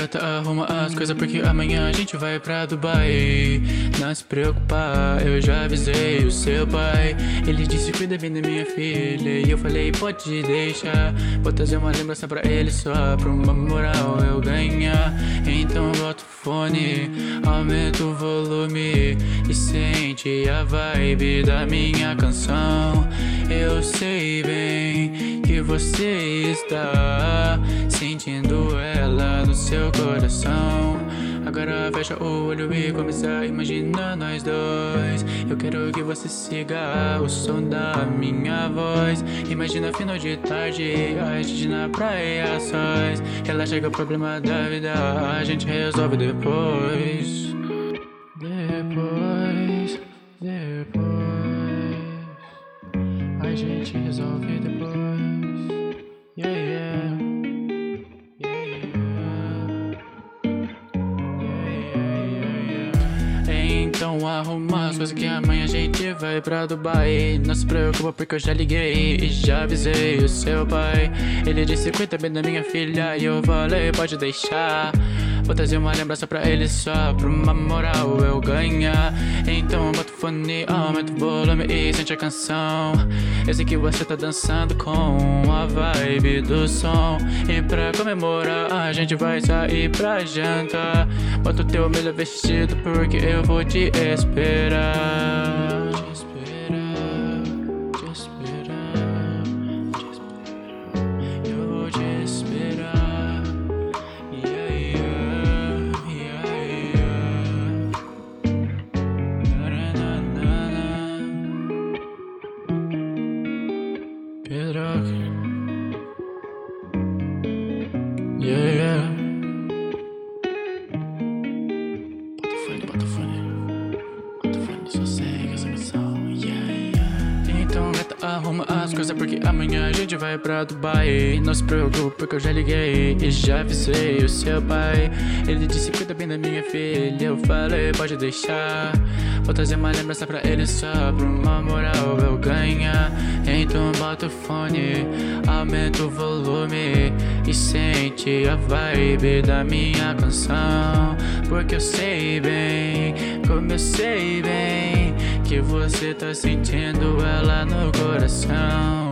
gata, arruma as coisas porque amanhã a gente vai pra Dubai. Não se preocupa, eu já avisei o seu pai. Ele disse cuida bem da minha filha e eu falei pode deixar. Vou trazer uma lembrança pra ele só pra uma moral eu ganhar. Então bota o fone, aumenta o volume e sente a vibe da minha canção. Eu sei bem que você está sentindo ela no seu coração. Agora fecha o olho e começa a imaginar nós dois. Eu quero que você siga o som da minha voz. Imagina final de tarde, a gente na praia sós. Relaxa que o problema da vida a gente resolve depois. Depois a gente resolve depois. Yeah, yeah. Então arruma as coisas que amanhã a gente vai pra Dubai. Não se preocupa porque eu já liguei e já avisei o seu pai. Ele disse cuida bem da minha filha e eu falei pode deixar. Vou trazer uma lembrança pra ele só pra uma moral eu ganhar. Então bota o fone, aumenta o volume e sente a canção. Eu sei que você tá dançando com a vibe do som. E pra comemorar a gente vai sair pra jantar. Bota o teu melhor vestido porque eu vou te esperar. Eu vou te esperar. Yeah, yeah, yeah, yeah. Na, na, na. Pedro. Yeah, yeah. Bota o fone, só segue essa missão. Yeah, yeah. Então gata, arruma as coisas porque amanhã a gente vai pra Dubai. Não se preocupe porque eu já liguei e já avisei o seu pai. Ele disse cuida bem da minha filha, eu falei pode deixar. Vou trazer uma lembrança pra ele só pra uma moral eu ganhar. Então bota o fone, aumenta o volume e sente a vibe da minha canção. Porque eu sei bem, como eu sei bem, que você tá sentindo ela no coração.